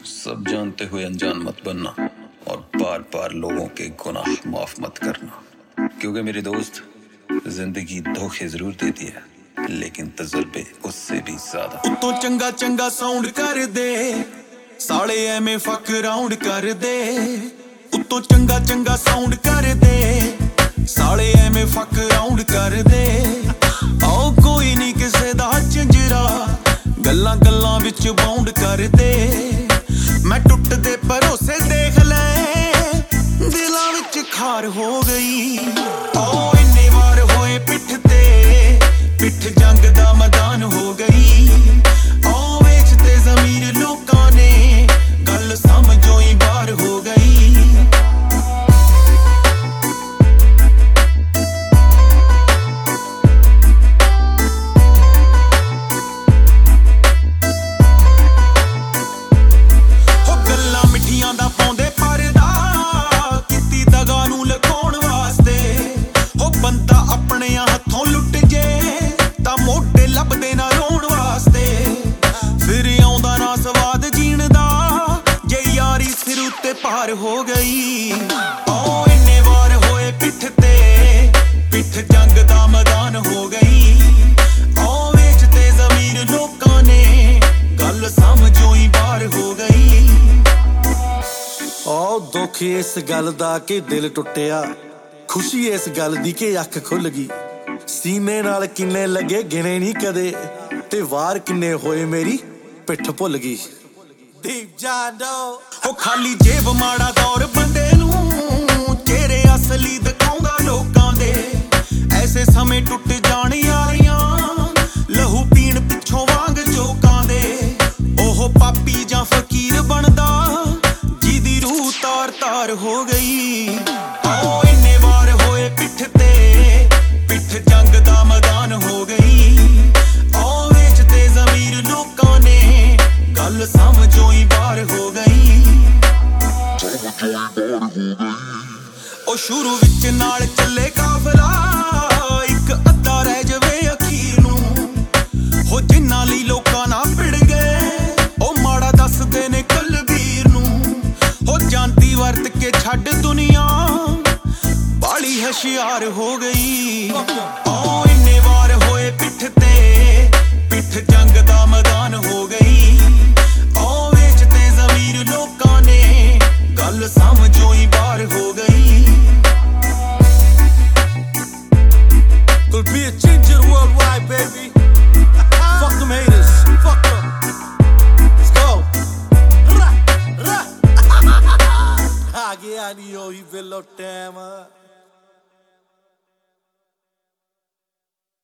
सब जानते हुए अनजान मत बनना और बार बार लोगों के गुनाह माफ मत करना, क्योंकि मेरे दोस्त जिंदगी धोखे जरूर देती है लेकिन तजुर्बे उससे भी ज्यादा। उतो चंगा चंगा साउंड कर दे साले एवें फक राउंड कर दे। उतो चंगा चंगा साउंड कर दे साले एवें फक राउंड कर दे। आओ कोई नहीं किसे दा झंजरा गल्लां गल्लां विच बाउंड कर दे। मैं टुट दे भरोसे देख ले दिलां विच खार हो गई। आओ इन्ने वार होए पिठ ते पिठ जंग दा मैदान हो गई। आओ वेचते ज़मीर लोकां ने गल समझो ही बार हो गई। पार हो गई। आओ इन्ने वार होए पिठ ते पिठ जंग दा मैदान हो गई। आओ वेचते ज़मीर लोकां ने गल समझो ही बार हो गई। आओ दुख इस गल दा कि दिल टुटिया, खुशी इस गल दी कि अख खुल गई। सीने नाल किन्ने लगे गिने नहीं कदे ते वार किन्ने होए मेरी पिठ भुल गई। Deep Jando ओ खाली जेब माड़ा दौर बंदे नूं चेहरे असली दिखाउंदा लोकां दे। ऐसे समय टुट जाण यारियां लहू पीण पिछों वांग चोकां दे। ओह पापी जां फकीर बनदा जिहदी रूह तार तार हो गई। आओ इन्ने वार होए पिठ ते पिठ जंग दा मैदान हो गई। आओ वेचते ज़मीर लोकां ने गल समझो ही बार हो गई। ओ शुरू विच नाल चले काफला इक अद्धा रह जवे अखीर नूं। हो जिन्ना लई लोकां ना भिड़ गए ओ माड़ा दसदे ने कलबीर नूं। हो जानती वरत के छड्ड दुनिया बाली होशियार हो गई। आओ इन्ने वार होए पिठ ते पिठ जंग दा मैदान हो गई। आओ वेचते ज़मीर लोकां ने गल समझो ही बार हो गई। Could be a changer worldwide, baby. Fuck them haters, fuck them. Let's go. Ra, ra. Aghi ani ho hi vello tema.